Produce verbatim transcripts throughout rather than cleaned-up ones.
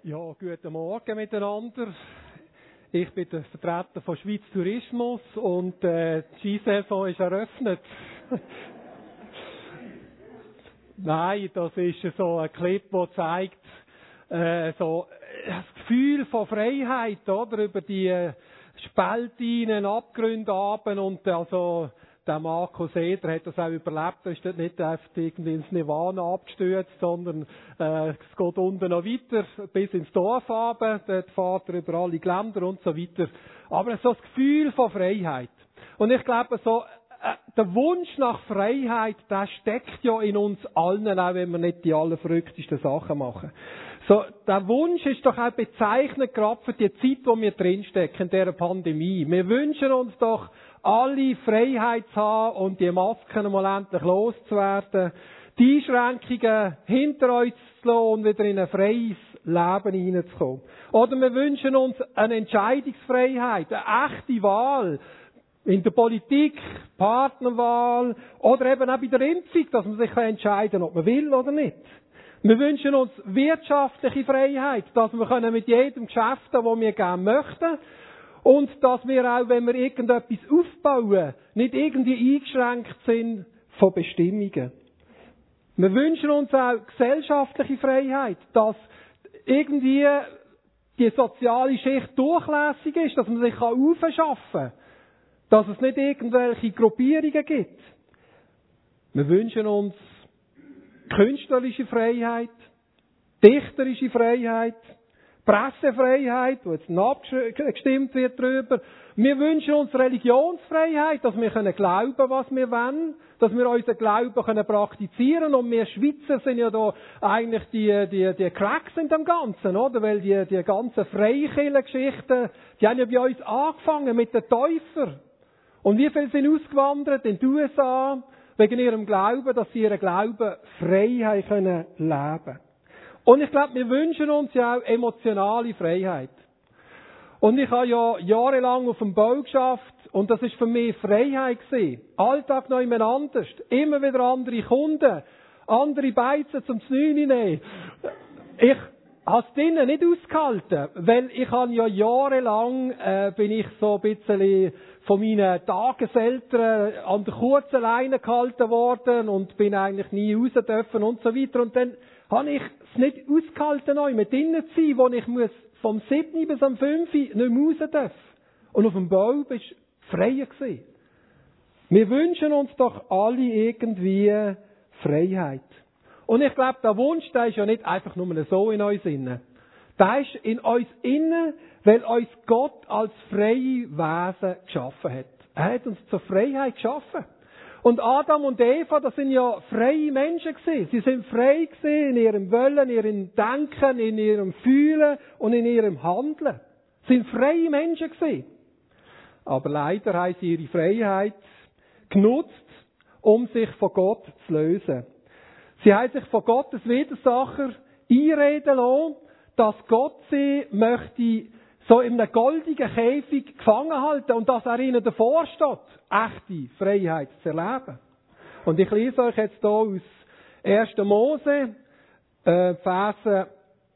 Ja, guten Morgen miteinander. Ich bin der Vertreter von Schweiz Tourismus und äh, die Skisaison ist eröffnet. Nein, das ist so ein Clip, der zeigt äh, so das Gefühl von Freiheit, oder, über die äh, Spaltinen, Abgründe runter. Und also der Marco Seder hat das auch überlebt. Er ist dort nicht einfach irgendwie ins Nirvana abgestürzt, sondern äh, es geht unten noch weiter bis ins Dorf runter. Dort fährt er über alle Geländer und so weiter. Aber so das Gefühl von Freiheit. Und ich glaube, so äh, der Wunsch nach Freiheit, der steckt ja in uns allen, auch wenn wir nicht die allerverrücktesten Sachen machen. So, der Wunsch ist doch auch bezeichnet, gerade für die Zeit, wo wir drinstecken, in dieser Pandemie. Wir wünschen uns doch, alle Freiheit zu haben und die Masken mal endlich loszuwerden, die Einschränkungen hinter uns zu lassen und wieder in ein freies Leben hineinzukommen. Oder wir wünschen uns eine Entscheidungsfreiheit, eine echte Wahl in der Politik, Partnerwahl oder eben auch bei der Impfung, dass man sich entscheiden kann, ob man will oder nicht. Wir wünschen uns wirtschaftliche Freiheit, dass wir mit jedem Geschäften, das wir gerne möchten, und dass wir auch, wenn wir irgendetwas aufbauen, nicht irgendwie eingeschränkt sind von Bestimmungen. Wir wünschen uns auch gesellschaftliche Freiheit, dass irgendwie die soziale Schicht durchlässig ist, dass man sich aufschaffen kann, dass es nicht irgendwelche Gruppierungen gibt. Wir wünschen uns künstlerische Freiheit, dichterische Freiheit, Pressefreiheit, wo jetzt abgestimmt wird darüber. Wir wünschen uns Religionsfreiheit, dass wir glauben können, was wir wollen, dass wir unseren Glauben können praktizieren. Und wir Schweizer sind ja da eigentlich die, die, die Cracks in dem Ganzen, oder? Weil die, die ganzen Freikirchengeschichten, die haben ja bei uns angefangen mit den Täufern. Und wie viele sind ausgewandert in die U S A wegen ihrem Glauben, dass sie ihren Glauben frei haben können leben. Und ich glaube, wir wünschen uns ja auch emotionale Freiheit. Und ich habe ja jahrelang auf dem Bau geschafft und das ist für mich Freiheit gewesen. Alltag noch jemand anders. Immer wieder andere Kunden. Andere Beizen zum Znüni nehmen. Ich habe es drinnen nicht ausgehalten, weil ich habe ja jahrelang, äh, bin ich so ein bisschen von meinen Tageseltern an der kurzen Leine gehalten worden und bin eigentlich nie raus dürfen und so weiter. Und dann habe ich es nicht ausgehalten, neu mit drinnen zu sein, wo ich muss vom siebten bis am fünften nicht mehr raus darf. Und auf dem Bau bist du freier gewesen. Wir wünschen uns doch alle irgendwie Freiheit. Und ich glaube, der Wunsch, der ist ja nicht einfach nur so in uns innen. Der ist in uns innen, weil uns Gott als freie Wesen geschaffen hat. Er hat uns zur Freiheit geschaffen. Und Adam und Eva, das sind ja freie Menschen gewesen. Sie sind frei gewesen in ihrem Wollen, in ihrem Denken, in ihrem Fühlen und in ihrem Handeln. Sie sind freie Menschen gewesen. Aber leider haben sie ihre Freiheit genutzt, um sich von Gott zu lösen. Sie haben sich von Gottes Widersacher einreden lassen, dass Gott sie möchte so in einem goldigen Käfig gefangen halten und dass er ihnen davor steht, echte Freiheit zu erleben. Und ich lese euch jetzt hier aus ersten Mose, äh, Verse,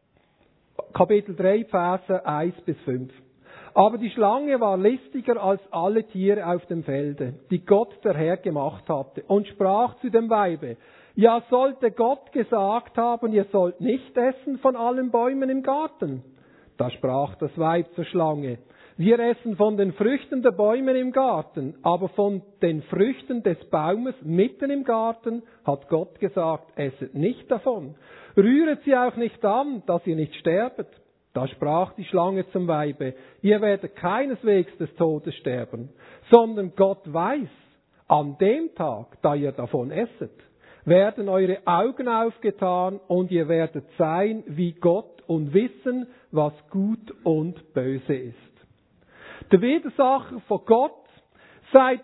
Kapitel drei, Verse eins bis fünf. Aber die Schlange war listiger als alle Tiere auf dem Felde, die Gott der Herr gemacht hatte, und sprach zu dem Weibe: Ja, sollte Gott gesagt haben, ihr sollt nicht essen von allen Bäumen im Garten? Da sprach das Weib zur Schlange: Wir essen von den Früchten der Bäume im Garten, aber von den Früchten des Baumes mitten im Garten hat Gott gesagt, esset nicht davon. Rühret sie auch nicht an, dass ihr nicht sterbet. Da sprach die Schlange zum Weibe: Ihr werdet keineswegs des Todes sterben, sondern Gott weiß, an dem Tag, da ihr davon esset, werden eure Augen aufgetan und ihr werdet sein wie Gott und wissen, was gut und böse ist. Der Widersacher von Gott seit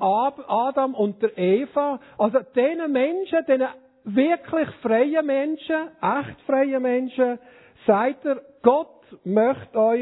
Adam und der Eva, also diesen Menschen, diesen wirklich freien Menschen, echt freien Menschen, sagt er, Gott möchte euch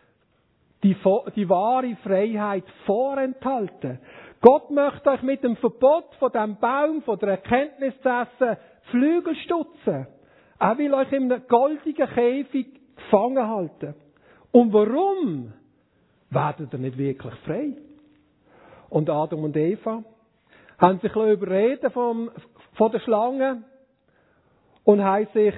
die, die wahre Freiheit vorenthalten. Gott möchte euch mit dem Verbot von dem Baum, von der Erkenntnis zu essen, Flügel stutzen. Er will euch in einem goldigen Käfig gefangen halten. Und warum werden ihr nicht wirklich frei? Und Adam und Eva haben sich überreden vom, von der Schlange und haben sich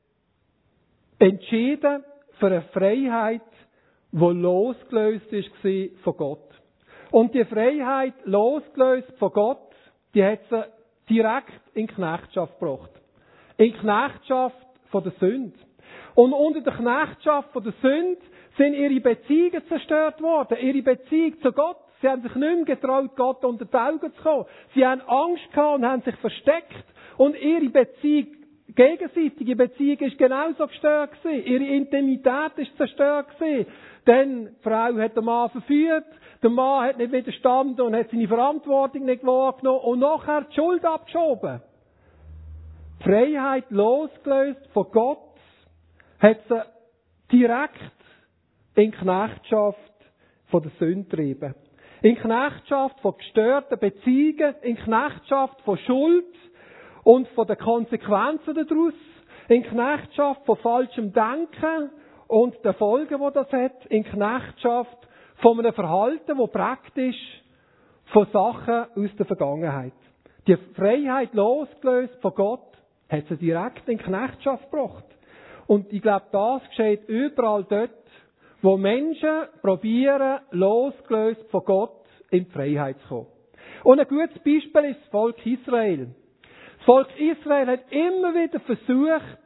entschieden für eine Freiheit, die losgelöst war von Gott. Und die Freiheit, losgelöst von Gott, die hat sie direkt in Knechtschaft gebracht. In Knechtschaft von der Sünde. Und unter der Knechtschaft von der Sünde sind ihre Beziehungen zerstört worden. Ihre Beziehung zu Gott. Sie haben sich nicht mehr getraut, Gott unter die Augen zu kommen. Sie haben Angst gehabt und haben sich versteckt. Und ihre Beziehung, gegenseitige Beziehung ist genauso gestört gewesen. Ihre Intimität ist zerstört gewesen. Denn die Frau hat den Mann verführt, der Mann hat nicht widerstanden und hat seine Verantwortung nicht wahrgenommen und nachher die Schuld abgeschoben. Die Freiheit losgelöst von Gott hat sie direkt in Knechtschaft von der Sünde getrieben. In Knechtschaft von gestörten Beziehungen, in Knechtschaft von Schuld und von den Konsequenzen daraus, in Knechtschaft von falschem Denken und den Folgen, die das hat, in Knechtschaft von einem Verhalten, das praktisch von Sachen aus der Vergangenheit. Die Freiheit losgelöst von Gott hat sie direkt in Knechtschaft gebracht. Und ich glaube, das geschieht überall dort, wo Menschen probieren, losgelöst von Gott in die Freiheit zu kommen. Und ein gutes Beispiel ist das Volk Israel. Das Volk Israel hat immer wieder versucht,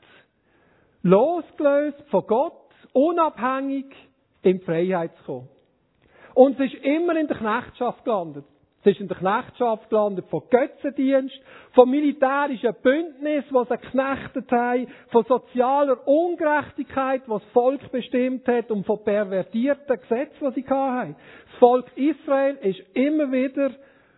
losgelöst von Gott, unabhängig in die Freiheit zu kommen. Und es ist immer in der Knechtschaft gelandet. Es ist in der Knechtschaft gelandet von Götzendienst, von militärischen Bündnissen, die sie geknechtet haben, von sozialer Ungerechtigkeit, die das Volk bestimmt hat, und von pervertierten Gesetzen, die sie hatten. Das Volk Israel ist immer wieder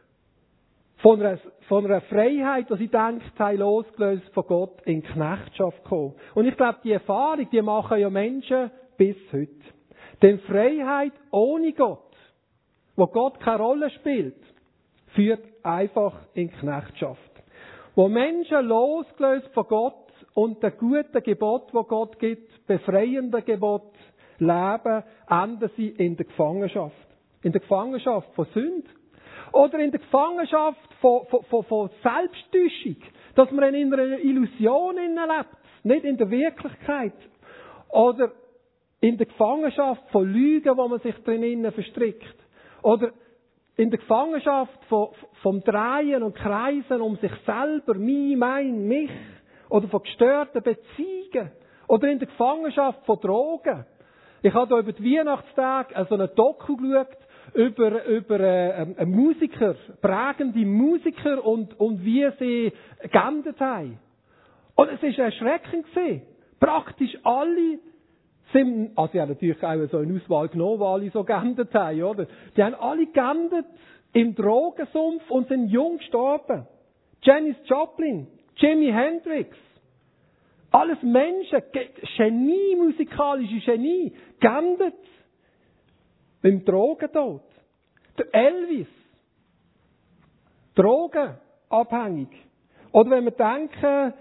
von einer, von einer Freiheit, die sie denkt haben, losgelöst von Gott, in Knechtschaft gekommen. Und ich glaube, die Erfahrung, die machen ja Menschen bis heute. Denn Freiheit ohne Gott, wo Gott keine Rolle spielt, führt einfach in Knechtschaft. Wo Menschen losgelöst von Gott und den guten Gebot, wo Gott gibt, befreienden Gebot, leben, enden sie in der Gefangenschaft. In der Gefangenschaft von Sünde. Oder in der Gefangenschaft von, von, von, von Selbsttäuschung. Dass man in einer Illusion lebt, nicht in der Wirklichkeit. Oder in der Gefangenschaft von Lügen, wo man sich drinnen verstrickt. Oder in der Gefangenschaft von, vom Drehen und Kreisen um sich selber, mich, mein, mich. Oder von gestörten Beziehungen. Oder in der Gefangenschaft von Drogen. Ich habe hier über die Weihnachtstage also eine Doku geschaut über, über äh, einen Musiker, prägende Musiker und, und wie sie geendet haben. Und es war erschreckend gewesen. Praktisch alle sind, also sie haben natürlich auch so eine Auswahl genommen, die alle so geendet haben, oder? Die haben alle geendet im Drogensumpf und sind jung gestorben. Janis Joplin, Jimi Hendrix. Alles Menschen, Genie, musikalische Genie, geendet beim Drogentod. Der Elvis, drogenabhängig. Oder wenn wir denken,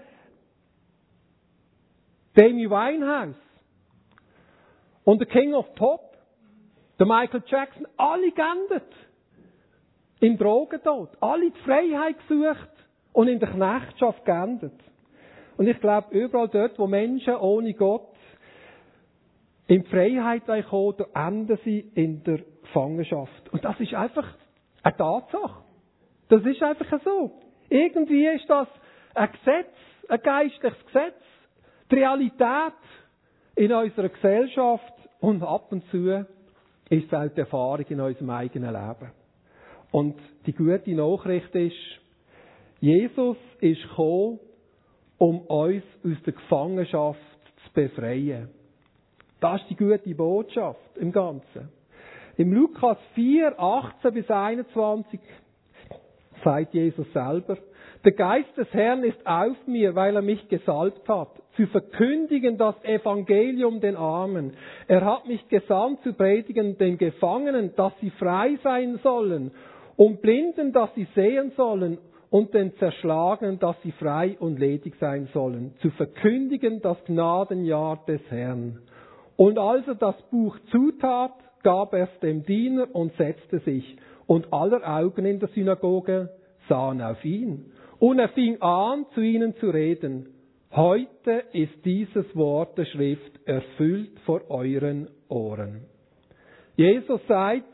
Amy Winehouse und der King of Pop, der Michael Jackson, alle geendet im Drogentod. Alle die Freiheit gesucht und in der Knechtschaft geendet. Und ich glaube, überall dort, wo Menschen ohne Gott in die Freiheit kommen, da enden sie in der Gefangenschaft. Und das ist einfach eine Tatsache. Das ist einfach so. Irgendwie ist das ein Gesetz, ein geistliches Gesetz, die Realität in unserer Gesellschaft, und ab und zu ist es auch die Erfahrung in unserem eigenen Leben. Und die gute Nachricht ist, Jesus ist gekommen, um uns aus der Gefangenschaft zu befreien. Das ist die gute Botschaft im Ganzen. Im Lukas vier, achtzehn bis einundzwanzig sagt Jesus selber: Der Geist des Herrn ist auf mir, weil er mich gesalbt hat, zu verkündigen das Evangelium den Armen. Er hat mich gesandt zu predigen den Gefangenen, dass sie frei sein sollen, und Blinden, dass sie sehen sollen, und den Zerschlagenen, dass sie frei und ledig sein sollen, zu verkündigen das Gnadenjahr des Herrn. Und als er das Buch zutat, gab er es dem Diener und setzte sich. Und aller Augen in der Synagoge sahen auf ihn. Und er fing an, zu ihnen zu reden. Heute ist dieses Wort der Schrift erfüllt vor euren Ohren. Jesus sagt,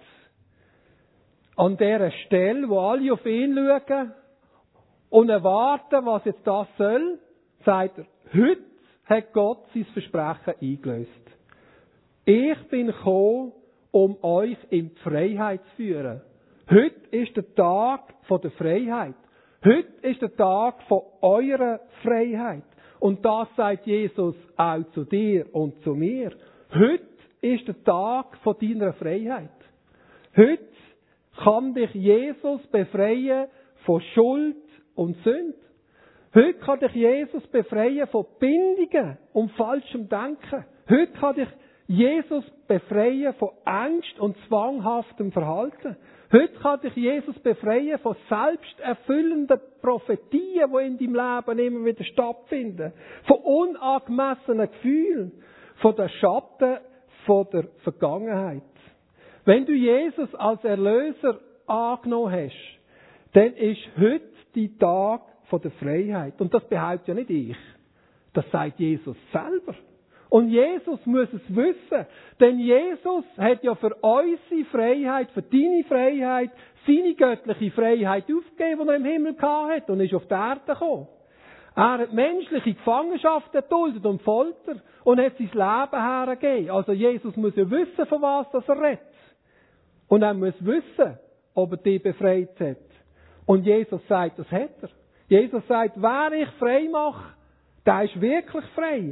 an der Stelle, wo alle auf ihn schauen und erwarten, was jetzt das soll, sagt er, heute hat Gott sein Versprechen eingelöst. Ich bin gekommen, um euch in die Freiheit zu führen. Heute ist der Tag der Freiheit. Heute ist der Tag von eurer Freiheit. Und das sagt Jesus auch zu dir und zu mir. Heute ist der Tag von deiner Freiheit. Heute kann dich Jesus befreien von Schuld und Sünde. Heute kann dich Jesus befreien von Bindungen und falschem Denken. Heute kann dich Jesus befreien von Angst und zwanghaftem Verhalten. Heute kann dich Jesus befreien von selbsterfüllenden Prophetien, die in deinem Leben immer wieder stattfinden. Von unangemessenen Gefühlen, von den Schatten von der Vergangenheit. Wenn du Jesus als Erlöser angenommen hast, dann ist heute dein Tag von der Freiheit. Und das behauptet ja nicht ich. Das sagt Jesus selber. Und Jesus muss es wissen. Denn Jesus hat ja für unsere Freiheit, für deine Freiheit, seine göttliche Freiheit aufgegeben, die er im Himmel gehabt hat und ist auf die Erde gekommen. Er hat menschliche Gefangenschaft erduldet und Folter und hat sein Leben hergegeben. Also Jesus muss ja wissen, von was das er redet. Und er muss wissen, ob er dich befreit hat. Und Jesus sagt, das hat er. Jesus sagt, wer ich frei mache, der ist wirklich frei.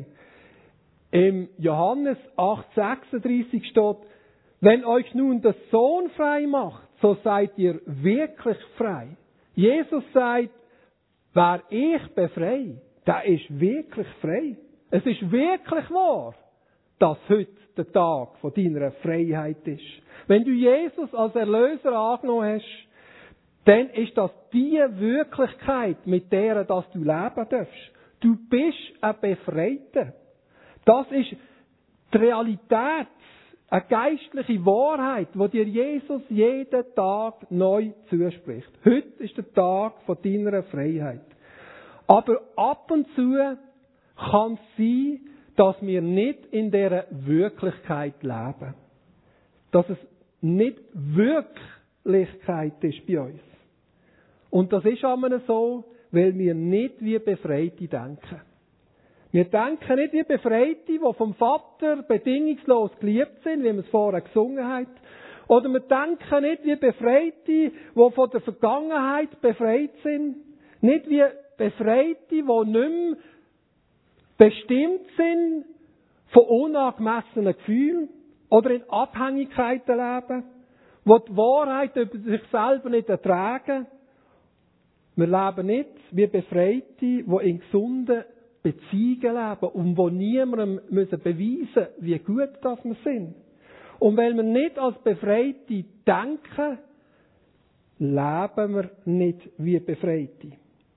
Im Johannes acht sechsunddreißig steht, wenn euch nun der Sohn frei macht, so seid ihr wirklich frei. Jesus sagt, wer ich befreie, der ist wirklich frei. Es ist wirklich wahr, dass heute der Tag von deiner Freiheit ist. Wenn du Jesus als Erlöser angenommen hast, dann ist das die Wirklichkeit, mit der dass du leben darfst. Du bist ein Befreiter. Das ist die Realität, eine geistliche Wahrheit, die dir Jesus jeden Tag neu zuspricht. Heute ist der Tag von deiner Freiheit. Aber ab und zu kann es sein, dass wir nicht in dieser Wirklichkeit leben. Dass es nicht Wirklichkeit ist bei uns. Und das ist einmal so, weil wir nicht wie Befreite denken. Wir denken nicht wie Befreite, die vom Vater bedingungslos geliebt sind, wie wir es vorher gesungen haben. Oder wir denken nicht wie Befreite, die von der Vergangenheit befreit sind. Nicht wie Befreite, die nicht mehr bestimmt sind von unangemessenen Gefühlen oder in Abhängigkeiten leben, die die Wahrheit über sich selber nicht ertragen. Wir leben nicht wie Befreite, die in gesunden Beziehungen leben und wo niemandem müssen beweisen, wie gut das wir sind. Und weil wir nicht als Befreite denken, leben wir nicht wie Befreite.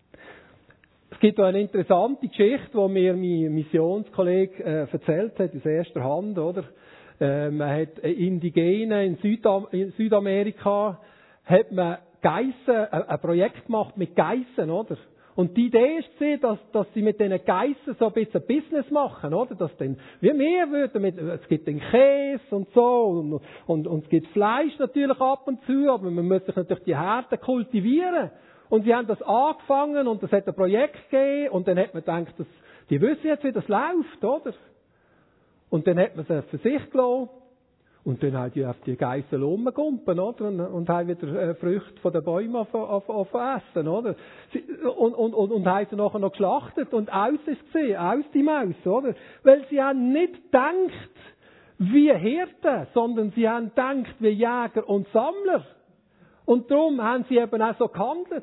Es gibt eine interessante Geschichte, die mir mein Missionskollege äh, erzählt hat, aus erster Hand, oder? Äh, man hat Indigene in, Südam- in Südamerika, hat man Geissen, ein, ein Projekt gemacht mit Geissen, oder? Und die Idee war, dass, dass sie mit diesen Geissen so ein bisschen Business machen, oder? Dass dann, wie wir würden, mit, es gibt den Käse und so, und, und, und es gibt Fleisch natürlich ab und zu, aber man muss sich natürlich die Härte kultivieren. Und sie haben das angefangen und es hat ein Projekt gegeben und dann hat man gedacht, dass, die wissen jetzt, wie das läuft, oder? Und dann hat man es für sich gelassen. Und dann haben die auf die Geissen rumgegumpen, oder? Und, und haben wieder äh, Früchte von den Bäumen auf, auf, auf essen, oder? Sie, und, und, und, und haben sie nachher noch geschlachtet und aus ist es gesehen, aus die Maus, oder? Weil sie haben nicht gedacht wie Hirten, sondern sie haben gedacht wie Jäger und Sammler. Und darum haben sie eben auch so gehandelt.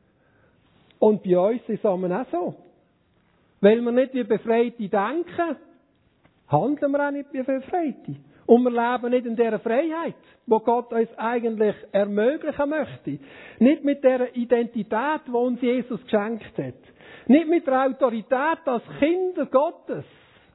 Und bei uns ist es auch so. Weil wir nicht wie Befreite denken, handeln wir auch nicht wie Befreite. Und wir leben nicht in dieser Freiheit, die Gott uns eigentlich ermöglichen möchte. Nicht mit dieser Identität, die uns Jesus geschenkt hat. Nicht mit der Autorität als Kinder Gottes.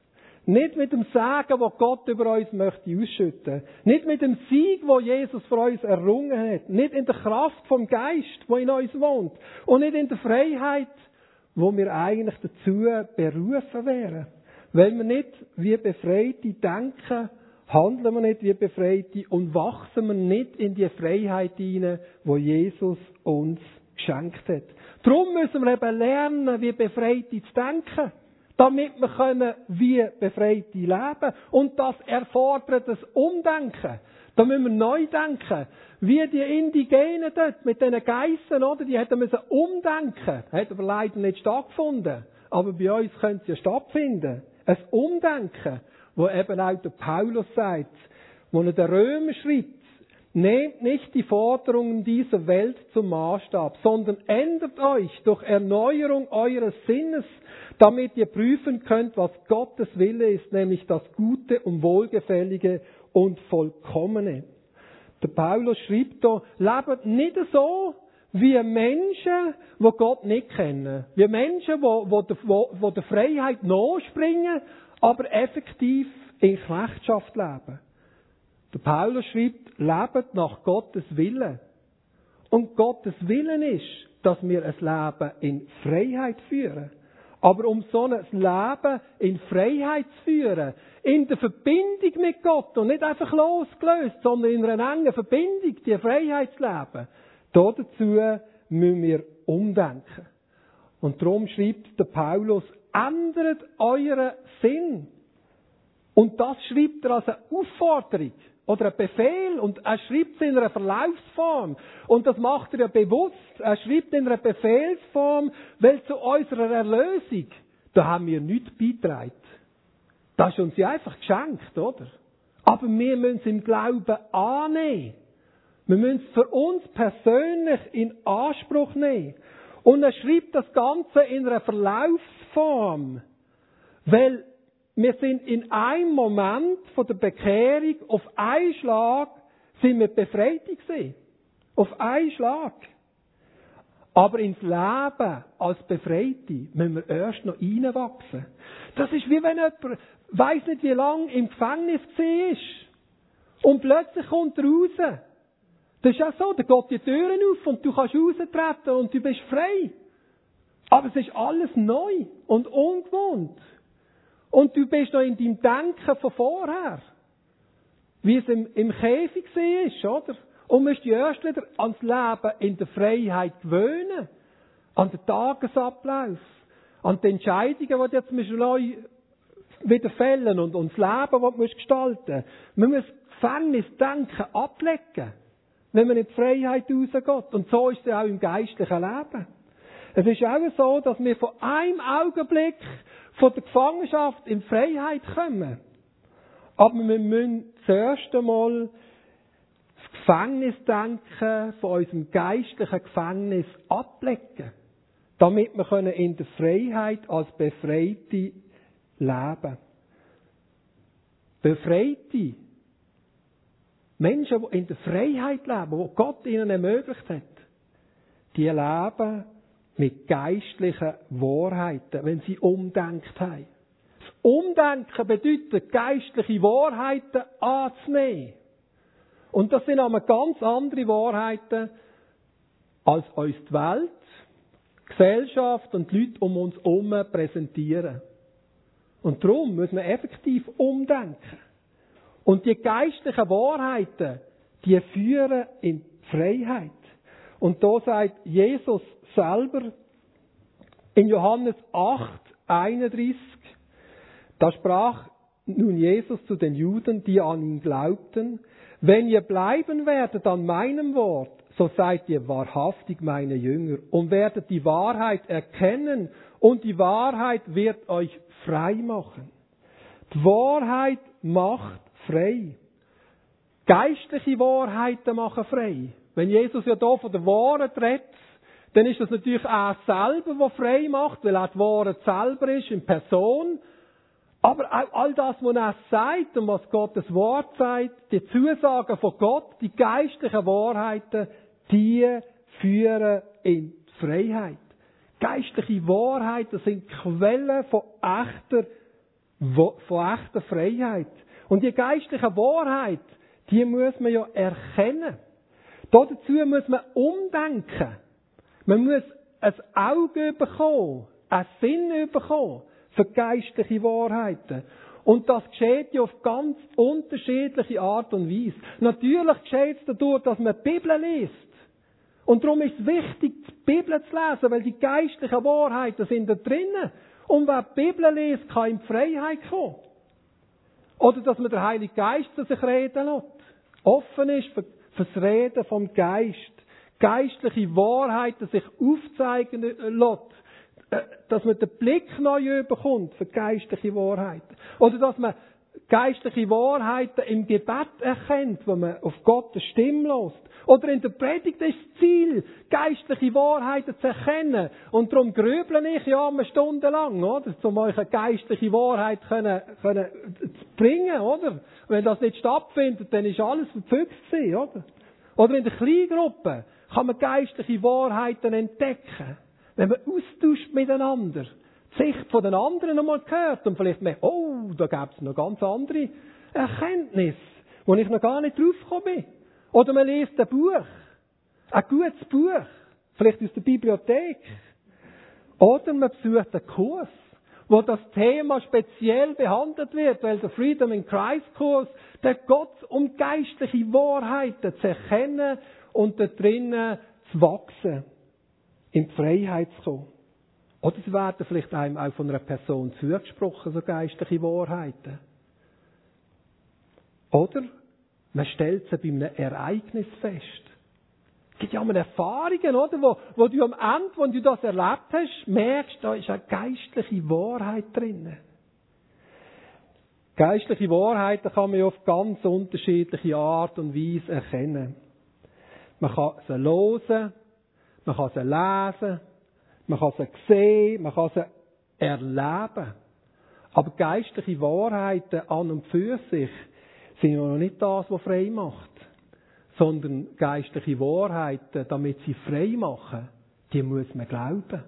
Nicht mit dem Segen, wo Gott über uns möchte ausschütten. Nicht mit dem Sieg, wo Jesus für uns errungen hat. Nicht in der Kraft vom Geist, wo in uns wohnt. Und nicht in der Freiheit, wo wir eigentlich dazu berufen wären. Weil wir nicht wie Befreite denken, handeln wir nicht wie Befreite und wachsen wir nicht in die Freiheit hinein, wo Jesus uns geschenkt hat. Darum müssen wir eben lernen, wie Befreite zu denken. Damit wir können wie Befreite leben. Und das erfordert das Umdenken. Da müssen wir neu denken. Wie die Indigenen dort mit diesen Geissen, oder? Die hätten müssen umdenken. Hat aber leider nicht stattgefunden. Aber bei uns könnte es ja stattfinden. Ein Umdenken, wo eben auch der Paulus sagt, wo er den Römer schreibt, nehmt nicht die Forderungen dieser Welt zum Maßstab, sondern ändert euch durch Erneuerung eures Sinnes, damit ihr prüfen könnt, was Gottes Wille ist, nämlich das Gute und Wohlgefällige und Vollkommene. Der Paulus schreibt da, lebt nicht so wie Menschen, die Gott nicht kennen. Wie Menschen, die, die, die der Freiheit nachspringen, aber effektiv in Knechtschaft leben. Der Paulus schreibt, lebt nach Gottes Willen. Und Gottes Willen ist, dass wir ein Leben in Freiheit führen. Aber um so ein Leben in Freiheit zu führen, in der Verbindung mit Gott und nicht einfach losgelöst, sondern in einer engen Verbindung, die Freiheit zu leben, dazu müssen wir umdenken. Und darum schreibt der Paulus, ändert euren Sinn. Und das schreibt er als eine Aufforderung oder ein Befehl. Und er schreibt es in einer Verlaufsform. Und das macht er ja bewusst. Er schreibt in einer Befehlsform, weil zu unserer Erlösung, da haben wir nichts beigetragen. Das ist uns ja einfach geschenkt, oder? Aber wir müssen es im Glauben annehmen. Wir müssen es für uns persönlich in Anspruch nehmen. Und er schreibt das Ganze in einer Verlaufsform. Weil wir sind in einem Moment von der Bekehrung, auf einen Schlag, sind wir befreit gewesen. Auf einen Schlag. Aber ins Leben als Befreite müssen wir erst noch reinwachsen. Das ist wie wenn jemand, weiss nicht wie lange, im Gefängnis war. Und plötzlich kommt er raus. Das ist auch so, da geht die Türen auf und du kannst raustreten und du bist frei. Aber es ist alles neu und ungewohnt. Und du bist noch in deinem Denken von vorher. Wie es im, im Käfig war, oder? Und musst dich erst wieder ans Leben in der Freiheit gewöhnen. An den Tagesablauf. An die Entscheidungen, die du jetzt neu wieder fällen und, und das Leben, das du gestalten musst. Man muss Gefängnisdenken ablegen, wenn man in die Freiheit rausgeht. Und so ist es auch im geistlichen Leben. Es ist auch so, dass wir von einem Augenblick von der Gefangenschaft in Freiheit kommen. Aber wir müssen zuerst einmal das Gefängnisdenken von unserem geistlichen Gefängnis ablegen, damit wir in der Freiheit als Befreite leben. Befreite Menschen, die in der Freiheit leben, die Gott ihnen ermöglicht hat, die leben mit geistlichen Wahrheiten, wenn sie umdenkt haben. Das Umdenken bedeutet, geistliche Wahrheiten anzunehmen. Und das sind aber ganz andere Wahrheiten, als uns die Welt, die Gesellschaft und die Leute um uns herum präsentieren. Und darum müssen wir effektiv umdenken. Und die geistlichen Wahrheiten, die führen in die Freiheit. Und da sagt Jesus selber in Johannes acht, einunddreißig, da sprach nun Jesus zu den Juden, die an ihn glaubten, wenn ihr bleiben werdet an meinem Wort, so seid ihr wahrhaftig meine Jünger und werdet die Wahrheit erkennen und die Wahrheit wird euch frei machen. Die Wahrheit macht frei. Geistliche Wahrheiten machen frei. Wenn Jesus ja hier von der Wahrheit redet, dann ist das natürlich er selber, der frei macht, weil er die Wahrheit selber ist, in Person. Aber auch all das, was er sagt und was Gottes Wort sagt, die Zusagen von Gott, die geistlichen Wahrheiten, die führen in die Freiheit. Geistliche Wahrheiten sind Quellen von echter von echter Freiheit. Und die geistliche Wahrheit, die muss man ja erkennen. Dazu muss man umdenken. Man muss ein Auge bekommen, einen Sinn bekommen für geistliche Wahrheiten. Und das geschieht ja auf ganz unterschiedliche Art und Weise. Natürlich geschieht es dadurch, dass man die Bibel liest. Und darum ist es wichtig, die Bibel zu lesen, weil die geistlichen Wahrheiten sind da drinnen. Und wer die Bibel liest, kann in die Freiheit kommen. Oder dass man den Heiligen Geist zu sich reden lässt. Offen ist für, für das Reden vom Geist. Geistliche Wahrheiten sich aufzeigen lässt. Dass man den Blick neu bekommt für geistliche Wahrheiten. Oder dass man geistliche Wahrheiten im Gebet erkennt, wo man auf Gottes Stimme lässt. Oder in der Predigt ist das Ziel, geistliche Wahrheiten zu erkennen. Und darum grüble ich ja eine Stunde lang, oder? Um euch eine geistliche Wahrheit können, können bringen, oder? Wenn das nicht stattfindet, dann ist alles verpflichtet gewesen, oder? Oder in der Kleingruppe kann man geistliche Wahrheiten entdecken. Wenn man austauscht miteinander, die Sicht von den anderen einmal hört und vielleicht merkt, oh, da gäbe es noch ganz andere Erkenntnisse, wo ich noch gar nicht drauf gekommen bin. Oder man liest ein Buch, ein gutes Buch, vielleicht aus der Bibliothek. Oder man besucht einen Kurs, wo das Thema speziell behandelt wird, weil der Freedom in Christ Kurs, der Gott um geistliche Wahrheiten zu erkennen und da drinnen zu wachsen, in die Freiheit zu kommen. Oder es werden vielleicht einem auch von einer Person zugesprochen, so geistliche Wahrheiten. Oder man stellt sie bei einem Ereignis fest. Es gibt ja auch Erfahrungen, oder, wo, wo du am Ende, wo du das erlebt hast, merkst, da ist eine geistliche Wahrheit drin. Geistliche Wahrheiten kann man ja auf ganz unterschiedliche Art und Weise erkennen. Man kann sie hören, man kann sie lesen, man kann sie sehen, man kann sie erleben. Aber geistliche Wahrheiten an und für sich sind ja noch nicht das, was frei macht. Sondern geistliche Wahrheiten, damit sie frei machen, die muss man glauben.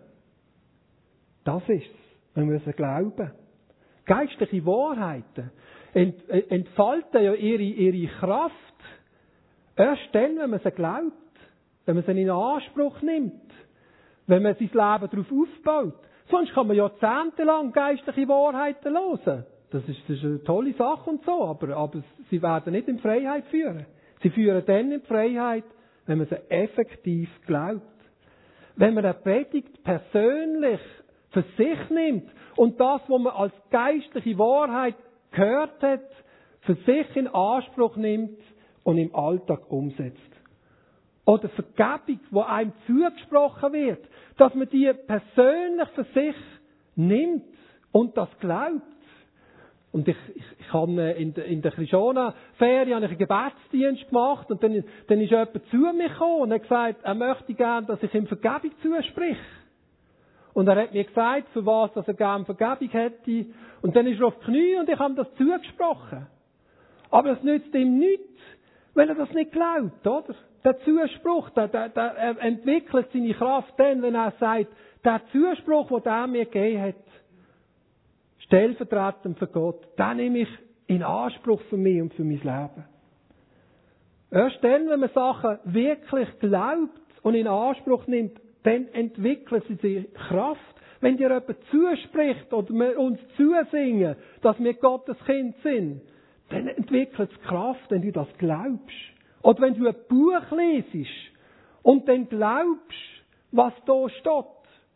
Das ist es. Man muss sie glauben. Geistliche Wahrheiten entfalten ja ihre, ihre Kraft erst dann, wenn man sie glaubt. Wenn man sie in Anspruch nimmt. Wenn man sein Leben darauf aufbaut. Sonst kann man jahrzehntelang geistliche Wahrheiten hören. Das ist, das ist eine tolle Sache und so, aber, aber sie werden nicht in Freiheit führen. Sie führen dann in Freiheit, wenn man sie effektiv glaubt. Wenn man eine Predigt persönlich für sich nimmt und das, was man als geistliche Wahrheit gehört hat, für sich in Anspruch nimmt und im Alltag umsetzt. Oder Vergebung, die einem zugesprochen wird, dass man die persönlich für sich nimmt und das glaubt. Und ich, ich, ich habe in der, in der Krishona-Ferie einen Gebetsdienst gemacht und dann, dann ist jemand zu mir gekommen und hat gesagt, er möchte gerne, dass ich ihm Vergebung zuspreche. Und er hat mir gesagt, für was dass er gerne Vergebung hätte. Und dann ist er auf die Knie und ich habe ihm das zugesprochen. Aber es nützt ihm nichts, weil er das nicht glaubt, oder? Der Zuspruch, der, der, der er entwickelt seine Kraft dann, wenn er sagt, der Zuspruch, den er mir gegeben hat, stellvertretend für Gott, den nehme ich in Anspruch für mich und für mein Leben. Erst dann, wenn man Sachen wirklich glaubt und in Anspruch nimmt, dann entwickeln sie sich Kraft. Wenn dir jemand zuspricht oder wir uns zusingen, dass wir Gottes Kind sind, dann entwickelt es Kraft, wenn du das glaubst. Oder wenn du ein Buch lesest und dann glaubst, was da steht.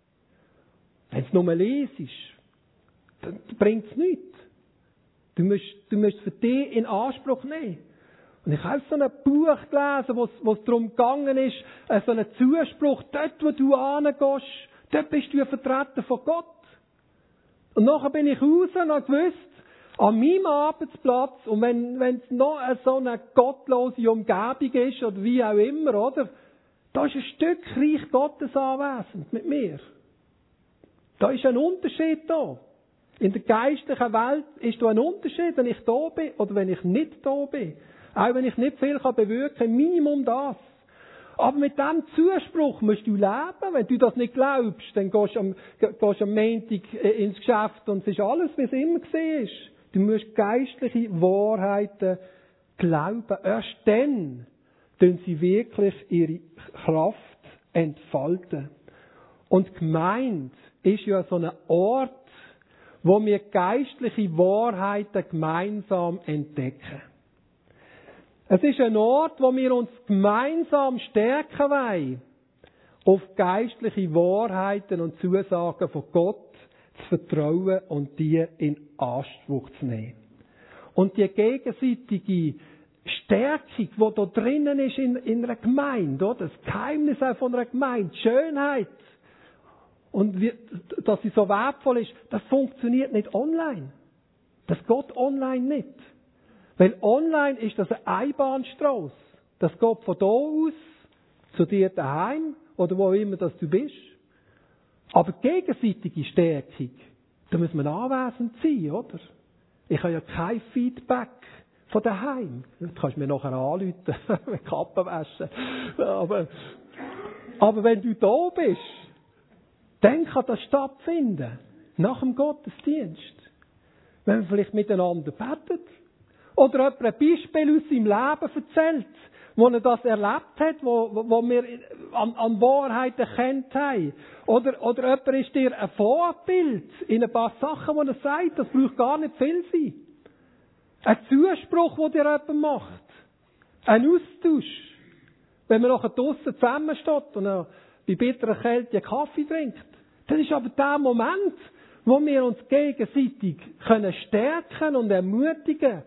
Wenn es nur lesest, dann bringt es nichts. Du musst, du musst es für dich in Anspruch nehmen. Und ich habe so ein Buch gelesen, wo es darum gegangen ist, so einen Zuspruch, dort wo du hingehst, dort bist du ein Vertreter von Gott. Und nachher bin ich raus und habe gewusst, an meinem Arbeitsplatz, und wenn es noch eine, so eine gottlose Umgebung ist, oder wie auch immer, oder, da ist ein Stück Reich Gottes anwesend mit mir. Da ist ein Unterschied da. In der geistlichen Welt ist da ein Unterschied, wenn ich da bin oder wenn ich nicht da bin. Auch wenn ich nicht viel bewirken kann, Minimum das. Aber mit diesem Zuspruch musst du leben. Wenn du das nicht glaubst, dann gehst du am, gehst du am Montag ins Geschäft und es ist alles, wie es immer war. Du musst geistliche Wahrheiten glauben. Erst dann tun sie wirklich ihre Kraft entfalten. Und die Gemeinde ist ja so ein Ort, wo wir geistliche Wahrheiten gemeinsam entdecken. Es ist ein Ort, wo wir uns gemeinsam stärken wollen, auf geistliche Wahrheiten und Zusagen von Gott zu vertrauen und die in Anspruch zu nehmen. Und die gegenseitige Stärkung, die da drinnen ist in, in einer Gemeinde, oder? Das Geheimnis auch von einer Gemeinde, die Schönheit, und wie, dass sie so wertvoll ist, das funktioniert nicht online. Das geht online nicht. Weil online ist das eine Einbahnstrasse. Das geht von da aus zu dir daheim oder wo immer das du bist. Aber gegenseitige Stärkung, da muss man anwesend sein, oder? Ich habe ja kein Feedback von daheim. Du kannst mir nachher anrufen, mit Kappen waschen. Aber, aber wenn du da bist, dann kann das stattfinden. Nach dem Gottesdienst. Wenn man vielleicht miteinander betet. Oder jemand ein Beispiel aus seinem Leben erzählt, wo er das erlebt hat, wo, wo wir an, an Wahrheit erkannt haben. Oder, oder jemand ist dir ein Vorbild in ein paar Sachen, die er sagt, das braucht gar nicht viel sein. Ein Zuspruch, den dir jemand macht. Ein Austausch. Wenn man nachher draussen zusammensteht und er bei bitterer Kälte einen Kaffee trinkt. Das ist aber der Moment, wo wir uns gegenseitig können stärken und ermutigen,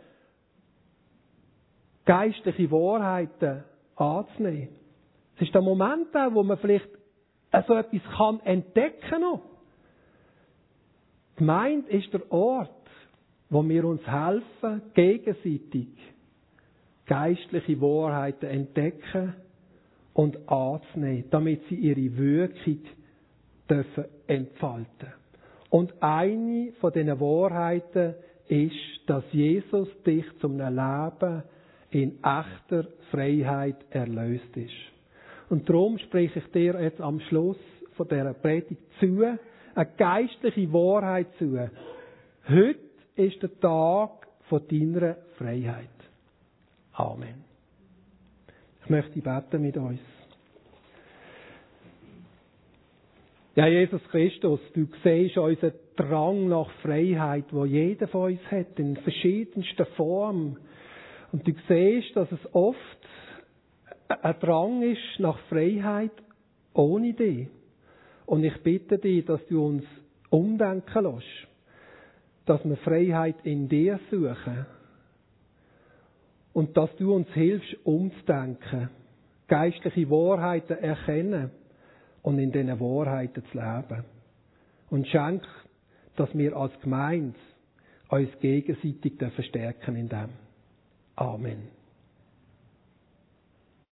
geistliche Wahrheiten anzunehmen. Es ist der Moment auch, wo man vielleicht so etwas kann entdecken kann. Die Gemeinde ist der Ort, wo wir uns helfen, gegenseitig geistliche Wahrheiten entdecken und anzunehmen, damit sie ihre Wirkung dürfen entfalten. Und eine von diesen Wahrheiten ist, dass Jesus dich zum Leben in echter Freiheit erlöst ist. Und darum spreche ich dir jetzt am Schluss von dieser Predigt zu, eine geistliche Wahrheit zu. Heute ist der Tag von deiner Freiheit. Amen. Ich möchte beten mit uns. Ja, Jesus Christus, du siehst unseren Drang nach Freiheit, wo jeder von uns hat, in verschiedensten Formen. Und du siehst, dass es oft ein Drang ist nach Freiheit ohne dich. Und ich bitte dich, dass du uns umdenken lässt, dass wir Freiheit in dir suchen und dass du uns hilfst, umzudenken, geistliche Wahrheiten erkennen und in diesen Wahrheiten zu leben. Und schenk, dass wir als Gemeinde uns gegenseitig verstärken in dem. Amen.